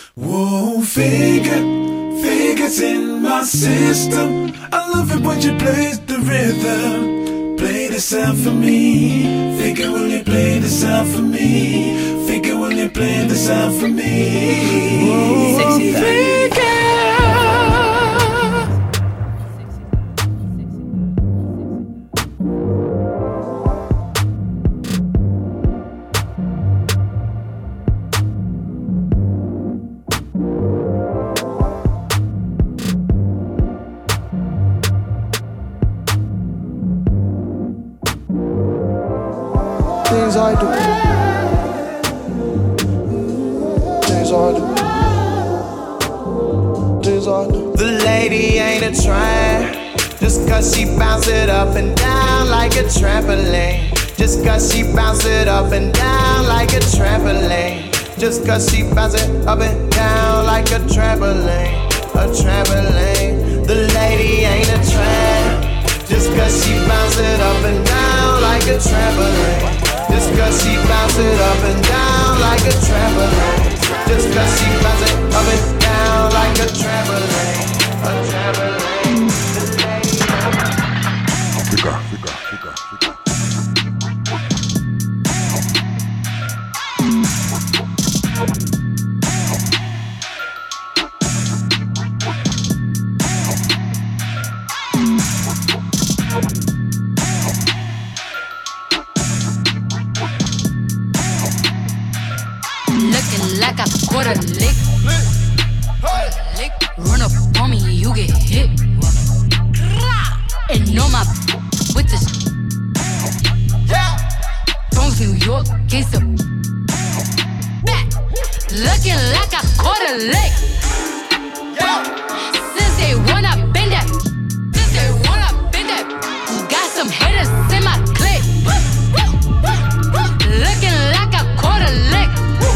Whoa, figures in my system. I love it when you play the rhythm. Play the sound for me. Figure, will you play the sound for me? Figure, will you play the sound for me? Whoa, sexy figure. Things I do. Things I do. Things I do. The lady ain't a tramp, just cause she bounce it up and down like a trampoline. Just cause she bounce it up and down like a trampoline. Just cause she bounce it up and down like a trampoline. A trampoline. The lady ain't a tramp, just cause she bounce it up and down like a trampoline. Just cause she bounce it up and down like a trampoline. Just cause she bounce it up and down like a trampoline. A trampoline. Figure. Looking like I caught a lick. Run up on me, you get hit. And on my with this. Bronx, New York, gangsta. Looking like I caught a lick. Since they wanna bend that. Got some haters in my clip. Looking like I caught a lick.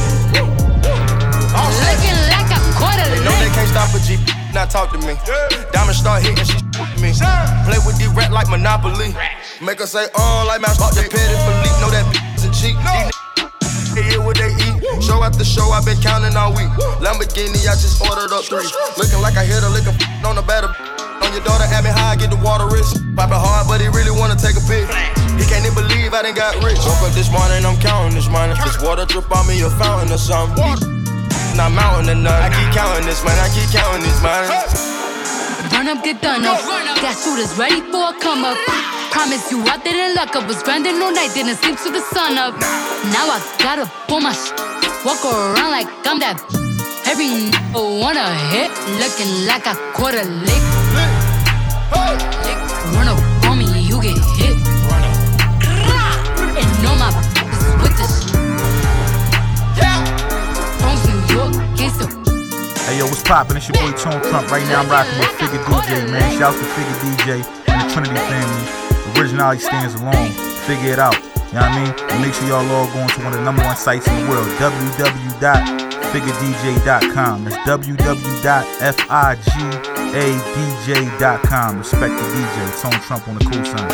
Looking like I caught a lick. They know they can't stop a G, not talk to me. Diamond start hitting, she me. Play with the rat like Monopoly. Make her say, like Master the Petty Philippe. Know that isn't cheap. They eat what they eat. Show after show, I've been counting all week. Lamborghini, I just ordered up 3. Looking like I hit her, licking on the batter. On your daughter, at me high, I get the water rich. Poppin' hard, but he really wanna take a pic. He can't even believe I done got rich. Woke up this morning, I'm counting this money. This water drip on me, a fountain or something. Not mountain or nothing. I keep counting this money, I keep counting this money. Run up, get done up. Got shooters ready for a come up. Promise you out there in luck up. Was grinding all night, didn't sleep till the sun up. Now I gotta pull my walk around like I'm that. Every wanna hit, looking like I caught a lick. Run up on me, you get hit. And on my with this. Bronx, New York, gangsta. Hey yo, what's poppin'? It's your boy Tone Trump. Right now I'm rocking with Figure DJ, man. Shout out to Figure DJ and the Trinity family. Originality stands alone. Figure it out. You know what I mean? And make sure y'all log on to one of the #1 sites in the world, www.figuredj.com. That's www.figadj.com. Respect the DJ. Tone Trump on the cool sign.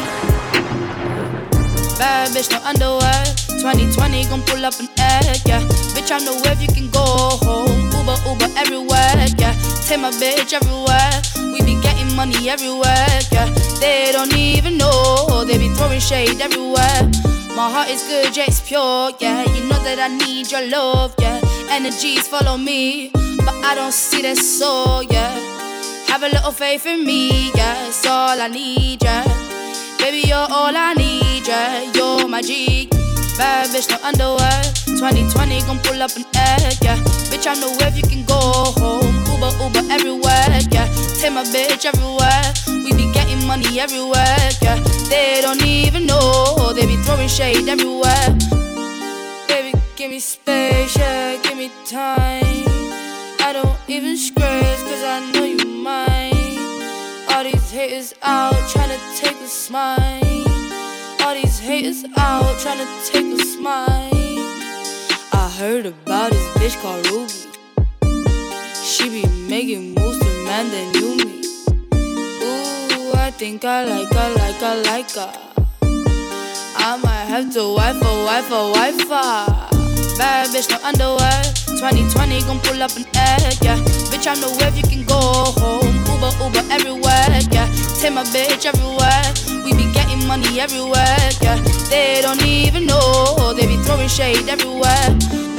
Bad bitch, no underwear. 2020 gon' pull up an egg, yeah. Bitch, I know if you can go home. Uber everywhere, yeah. Take my bitch everywhere. We be getting money everywhere, yeah. They don't even know. They be throwing shade everywhere. My heart is good, yeah, it's pure, yeah. You know that I need your love, yeah. Energies follow me, but I don't see that soul, yeah. Have a little faith in me, yeah. It's all I need, yeah. Baby, you're all I need, yeah. You're my G. Bad bitch, no underwear. 2020 gon' pull up an egg, yeah. Bitch, I know if you can go home. Uber everywhere, yeah. Take my bitch everywhere. We be getting money everywhere, yeah. They don't even know. They be throwing shade everywhere. Baby, give me space, yeah. Give me time. I don't even scratch, cause I know you mine. All these haters out tryna take a smile. All these haters out tryna take a smile. I heard about this bitch called Ruby. She be making moves to man that knew me. Ooh, I think I like her. I might have to wife her. Bad bitch, no underwear. 2020 gon' pull up an egg, yeah. Bitch, I know where you can go home. Uber everywhere, yeah. Take my bitch everywhere. We be getting money everywhere, yeah. They don't even know, they be throwing shade everywhere.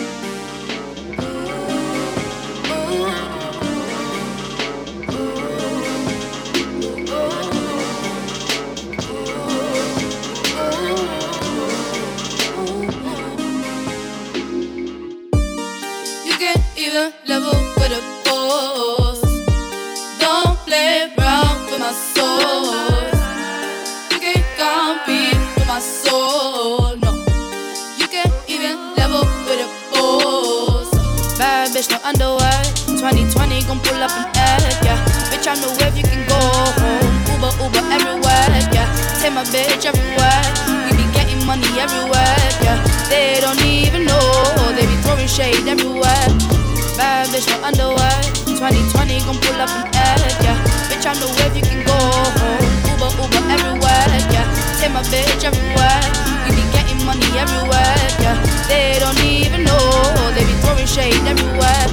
Level with a boss. Don't play around with my soul. You can't compete with my soul. No, you can't even level with a boss. Bad bitch, no underwear. 2020 gon' pull up an egg, yeah. Bitch, I know where you can go home. Uber everywhere, yeah. Take my bitch everywhere. We be getting money everywhere, yeah. They don't even know, they be throwing shade everywhere. Bad bitch, no underwear. 2020 gon' pull up an egg, yeah. Bitch, I know where you can go home. Uber everywhere, yeah. Take my bitch everywhere. We be getting money everywhere, yeah. They don't even know, they be throwing shade everywhere.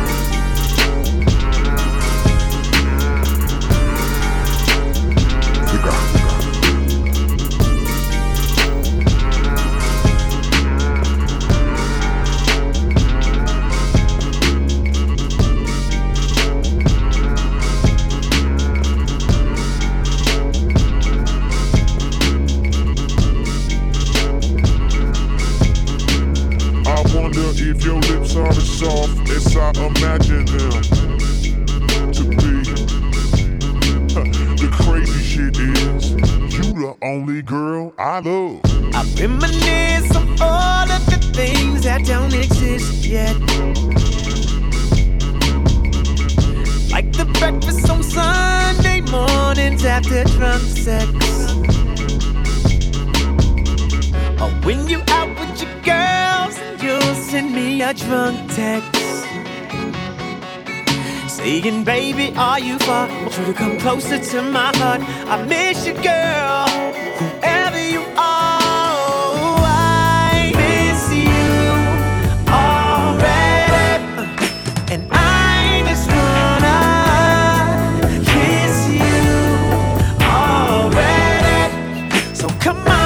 If your lips are as soft as I imagine them to be. The crazy shit is, you the only girl I love. I reminisce on all of the things that don't exist yet. Like the breakfast on Sunday mornings after drunk sex. Or when you out with your girls, you'll send me a drunk text saying, baby, are you far? Want you to come closer to my heart. I miss you, girl, whoever you are. I miss you already, and I just wanna kiss you already. So come on.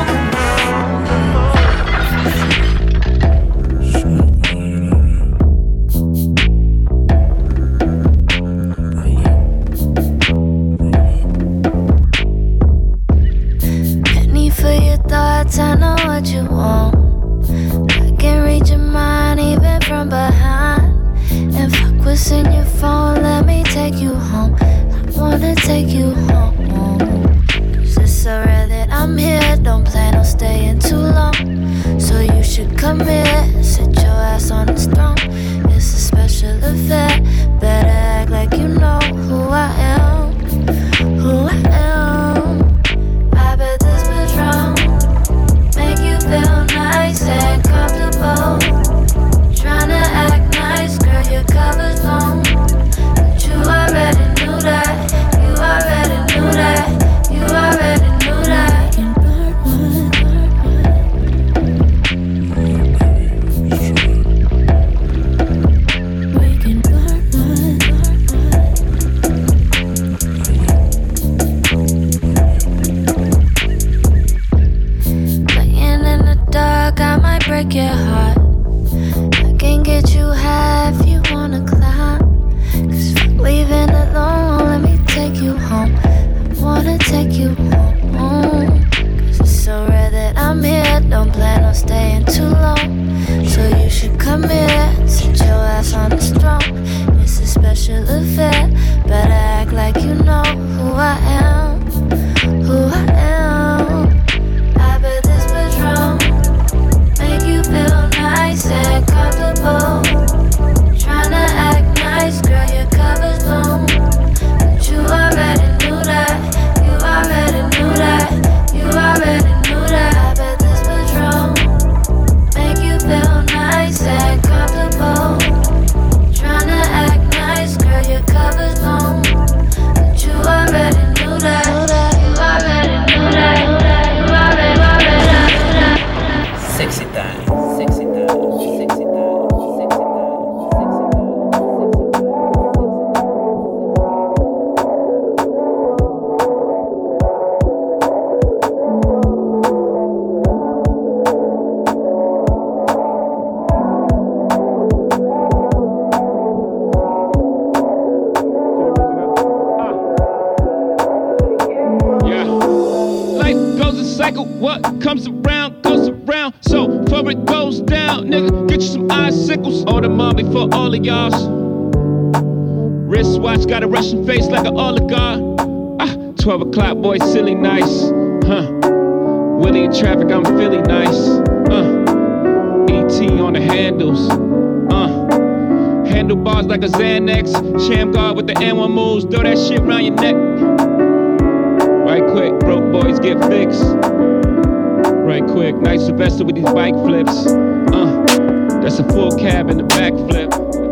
I know what you want. I can read your mind even from behind. And fuck what's in your phone, let me take you home. I wanna take you home. Cause it's so rare that I'm here, don't plan on staying too long. So you should come here, sit your ass on this throne. It's a special affair, better act like you know who I am. Who I am. I bet this was wrong. Make you feel nice and comfortable. Tryna act nice, girl, your cover's blown. But you already knew that. You already knew that. You already knew that. We can burn one. Playing in the dark, I might break your heart. I can get you high if you wanna climb. Cause fuck leaving alone, let me take you home. I wanna take you home. Cause it's so rare that I'm here, don't plan on staying too long. So you should come here, sit your ass on this throne. It's a special affair, better act like you know who I am. Who I am. I bet this was wrong. Make you feel nice and comfortable. Tryna act nice, girl, your cover's blown. But you already knew that. You already knew that. You already knew that. I bet this was wrong. Make you feel nice and comfortable. Tryna act nice, girl, your cover's blown. But you cycle, what comes around goes around. So before it goes down, nigga, get you some icicles. Order mom before all of y'all's. Wristwatch got a Russian face like an oligarch. 12 o'clock, boy, silly nice. Willie in traffic, I'm Philly nice. ET on the handles. Handlebars like a Xanax. Sham guard with the N1 moves. Throw that shit around your neck. Right quick, broke boys get fixed. Right quick, nice Sylvester with these bike flips. That's a full cab in the backflip.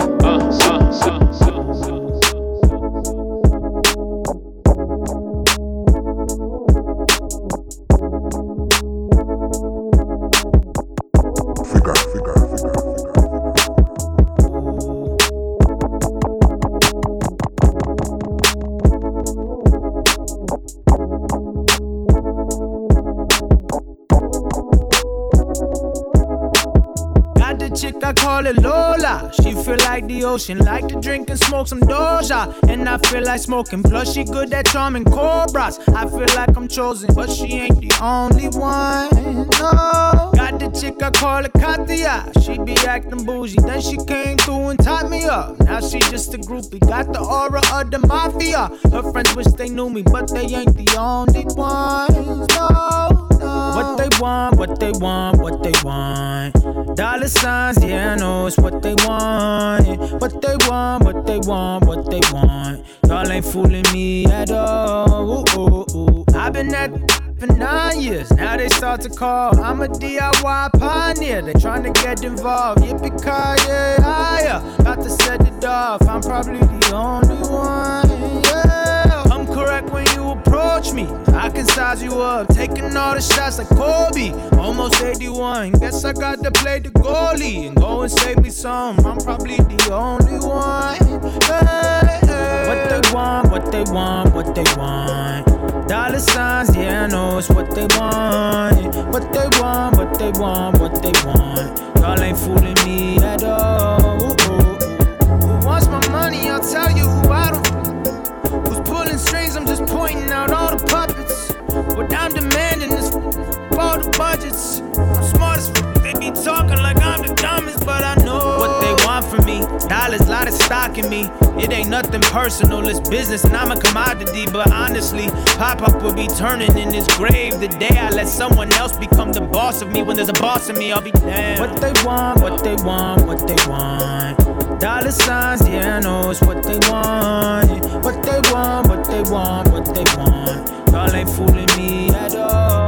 I call it Lola. She feel like the ocean, like to drink and smoke some Doja. And I feel like smoking, plus she good at charming cobras. I feel like I'm chosen, but she ain't the only one, no. Got the chick, I call it Katia. She be acting bougie, then she came through and tied me up. Now she just a groupie, got the aura of the mafia. Her friends wish they knew me, but they ain't the only ones, no. What they want, what they want, what they want. Dollar signs, yeah, I know it's what they want. What they want, what they want, what they want. Y'all ain't fooling me at all. Ooh, ooh, ooh. I've been at for 9 years, now they start to call. I'm a DIY pioneer, they tryna get involved. Yippee-ki-yay, higher, about to set it off. I'm probably the only one, yeah. I'm correct when you approach me, I can size you up. Taking all the shots like Kobe, almost 81. Guess I got to play the goalie and go and save me some. I'm probably the only one, hey, hey. What they want, what they want, what they want. Dollar signs, yeah, I know it's what they want. What they want, what they want, what they want. Y'all ain't fooling me at all. Who wants my money? I'll tell you who I don't. Who's pulling strings? I'm just pointing out all the puppets. What I'm demanding is all the budgets. I'm smart as they be talking like I'm the dumbest, but I know what they want from me. Dollars, lot of stock in me. It ain't nothing personal, it's business and I'm a commodity. But honestly, Pop-Up will be turning in his grave the day I let someone else become the boss of me. When there's a boss of me, I'll be damned. What they want, what they want, what they want. Dollar signs, yeah, I know it's what they want. What they want, what they want, what they want. Y'all ain't fooling me at all.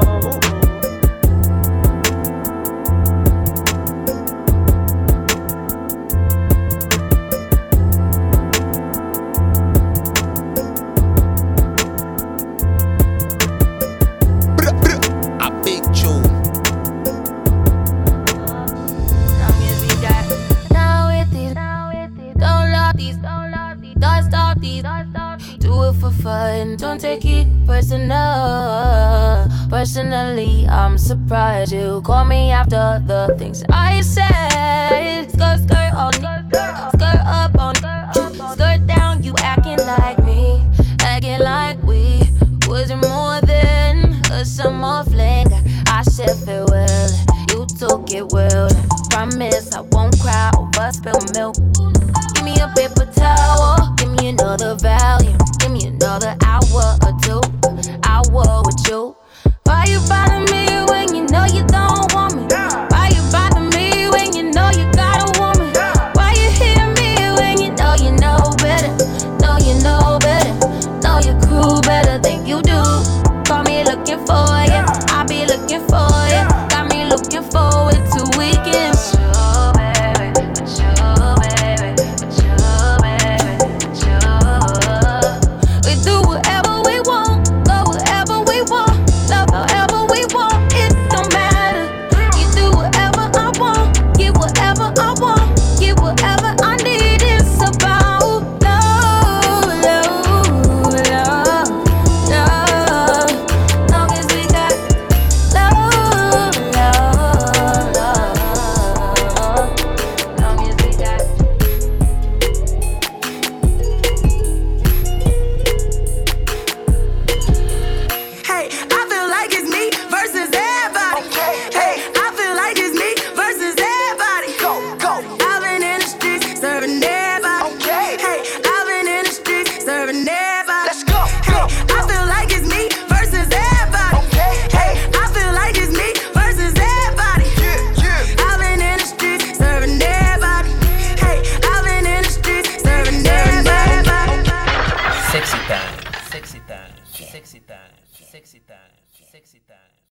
For fun, don't take it personal. Personally, I'm surprised you call me after the things I said. Skirt, skirt on me, skirt up on me, skirt down. You acting like me, acting like we wasn't more than a summer fling. I said farewell, you took it well. Promise I won't cry over spilled milk. Give me a paper towel, give me another volume. Give me another hour or two, hour with you. Why you bothering me when you know you don't